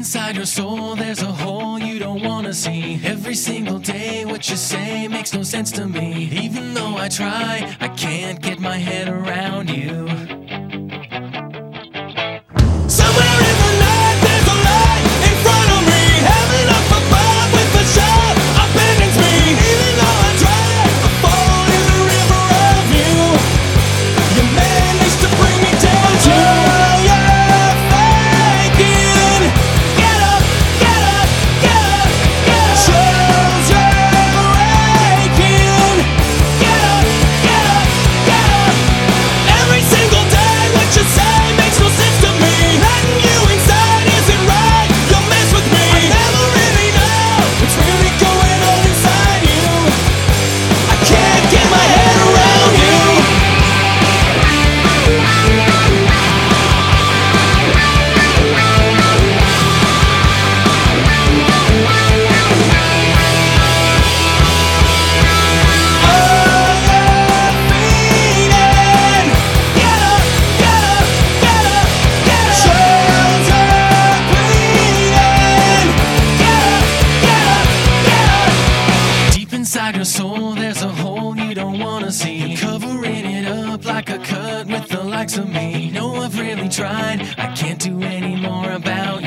inside your soul, there's a hole you don't wanna see. Every single day, what you say makes no sense to me. Even though I try, I can't get my head around you. Somewhere in the night, there's a light in front of me. Heaven up above with a shout abandons me. Even though I try, I fall in the river of you. Your managed to bring me down to your faking. Get up, get up, get up, get up. Shows you're raking. Get up, get up, get up. Every single day, what you say makes no sense to me. Letting you inside isn't right. You'll mess with me. I never really know what's really going on inside you. I can't get my head around you. Inside your soul, there's a hole you don't wanna see. You're covering it up like a cut with the likes of me. No, I've really tried. I can't do any more about